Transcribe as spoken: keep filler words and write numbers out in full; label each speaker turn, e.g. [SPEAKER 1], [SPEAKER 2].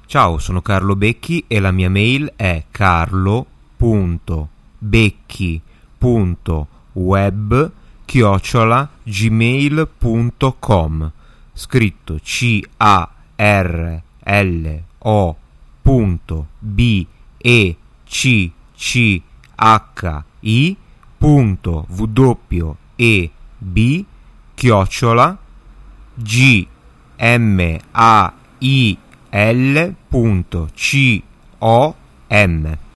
[SPEAKER 1] Ciao, sono Carlo Becchi e la mia mail è carlo punto becchi punto web chiocciola gmail punto com, scritto C A R L O punto B E C C H I punto W E B chiocciola G M A I L punto C O M.